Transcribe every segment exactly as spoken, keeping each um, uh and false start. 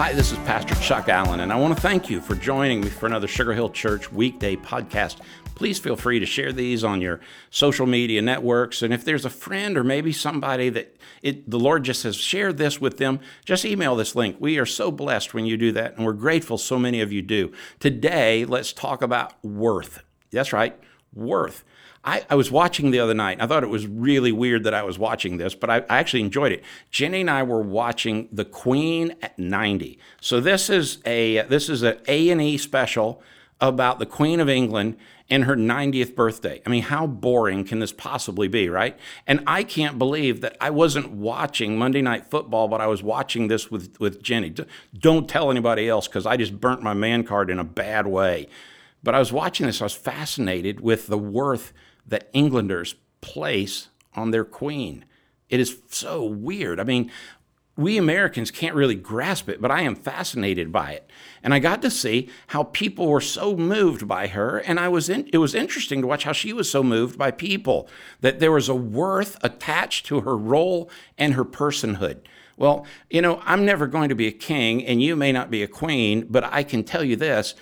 Hi, this is Pastor Chuck Allen, and I want to thank you for joining me for another Sugar Hill Church weekday podcast. Please feel free to share these on your social media networks, and if there's a friend or maybe somebody that it, the Lord just has shared this with them, just email this link. We are so blessed when you do that, and we're grateful so many of you do. Today, let's talk about worth. That's right, worth. I, I was watching the other night. I thought it was really weird that I was watching this, but I, I actually enjoyed it. Jenny and I were watching The Queen at ninety. So this is a this is an A and E special about the Queen of England and her ninetieth birthday. I mean, how boring can this possibly be, right? And I can't believe that I wasn't watching Monday Night Football, but I was watching this with, with Jenny. Don't tell anybody else, because I just burnt my man card in a bad way. But I was watching this. I was fascinated with the worth that Englanders place on their queen. It is so weird. I mean, we Americans can't really grasp it, but I am fascinated by it. And I got to see how people were so moved by her, and I was in, it was interesting to watch how she was so moved by people, that there was a worth attached to her role and her personhood. Well, you know, I'm never going to be a king, and you may not be a queen, but I can tell you this: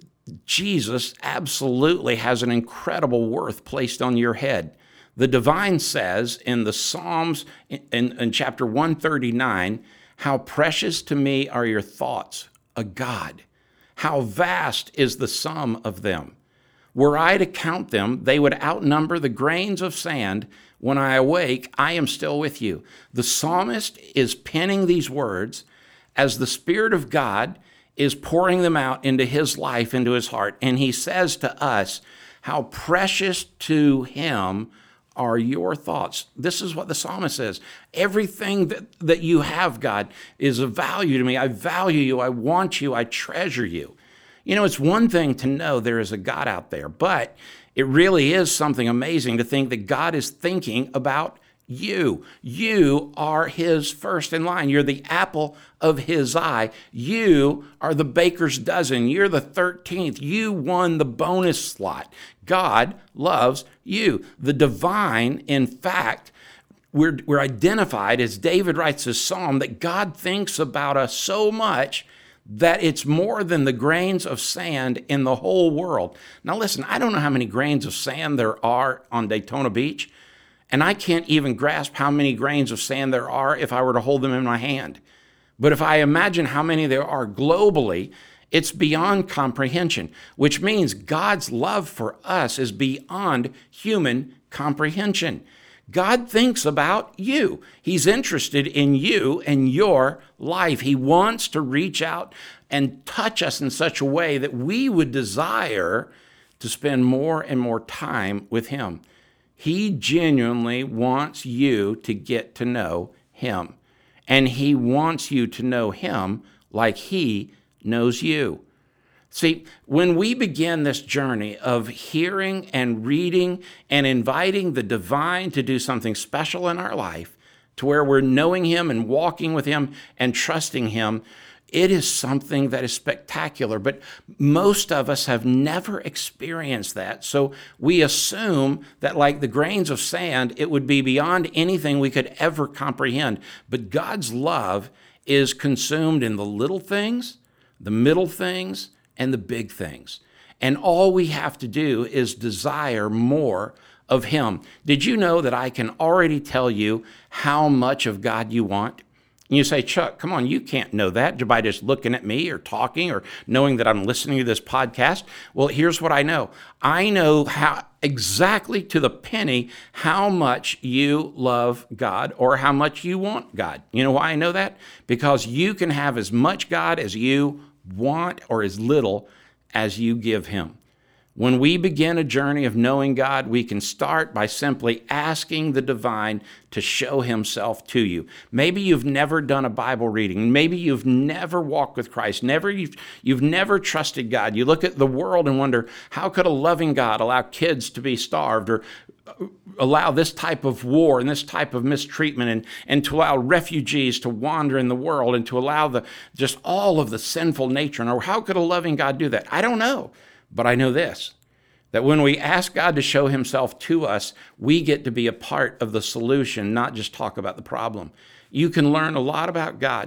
Jesus absolutely has an incredible worth placed on your head. The divine says in the Psalms in, in chapter one thirty-nine, "How precious to me are your thoughts, a God. How vast is the sum of them. Were I to count them, they would outnumber the grains of sand. When I awake, I am still with you." The psalmist is penning these words as the Spirit of God is pouring them out into his life, into his heart. And he says to us, how precious to him are your thoughts. This is what the psalmist says. Everything that, that you have, God, is of value to me. I value you. I want you. I treasure you. You know, it's one thing to know there is a God out there, but it really is something amazing to think that God is thinking about you. You are his first in line. You're the apple of his eye. You are the baker's dozen. You're the thirteenth. You won the bonus slot. God loves you. The divine, in fact, we're, we're identified, as David writes his psalm, that God thinks about us so much that it's more than the grains of sand in the whole world. Now listen, I don't know how many grains of sand there are on Daytona Beach, and I can't even grasp how many grains of sand there are if I were to hold them in my hand. But if I imagine how many there are globally, it's beyond comprehension, which means God's love for us is beyond human comprehension. God thinks about you. He's interested in you and your life. He wants to reach out and touch us in such a way that we would desire to spend more and more time with him. He genuinely wants you to get to know him, and he wants you to know him like he knows you. See, when we begin this journey of hearing and reading and inviting the divine to do something special in our life, to where we're knowing him and walking with him and trusting him, it is something that is spectacular, but most of us have never experienced that. So we assume that, like the grains of sand, it would be beyond anything we could ever comprehend. But God's love is consumed in the little things, the middle things, and the big things. And all we have to do is desire more of him. Did you know that I can already tell you how much of God you want? And you say, Chuck, come on, you can't know that by just looking at me or talking or knowing that I'm listening to this podcast. Well, here's what I know. I know how exactly to the penny how much you love God or how much you want God. You know why I know that? Because you can have as much God as you want or as little as you give him. When we begin a journey of knowing God, we can start by simply asking the divine to show himself to you. Maybe you've never done a Bible reading. Maybe you've never walked with Christ. Never, you've, you've never trusted God. You look at the world and wonder, how could a loving God allow kids to be starved, or allow this type of war and this type of mistreatment, and, and to allow refugees to wander in the world, and to allow the just all of the sinful nature? Or how could a loving God do that? I don't know. But I know this, that when we ask God to show himself to us, we get to be a part of the solution, not just talk about the problem. You can learn a lot about God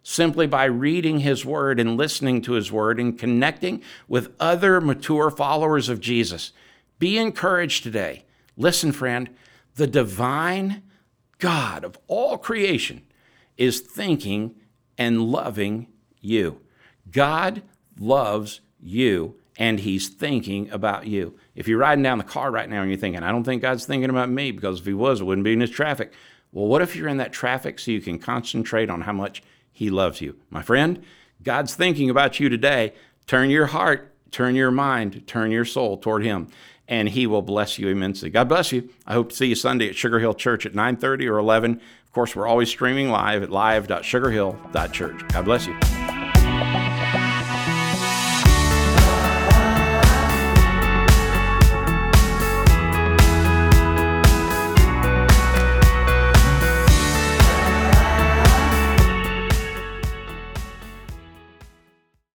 simply by reading his word and listening to his word and connecting with other mature followers of Jesus. Be encouraged today. Listen, friend, the divine God of all creation is thinking and loving you. God loves you, and he's thinking about you. If you're riding down the car right now and you're thinking, I don't think God's thinking about me, because if he was, it wouldn't be in this traffic. Well, what if you're in that traffic so you can concentrate on how much he loves you? My friend, God's thinking about you today. Turn your heart, turn your mind, turn your soul toward him, and he will bless you immensely. God bless you. I hope to see you Sunday at Sugar Hill Church at nine thirty or eleven. Of course, we're always streaming live at live dot sugar hill dot church. God bless you.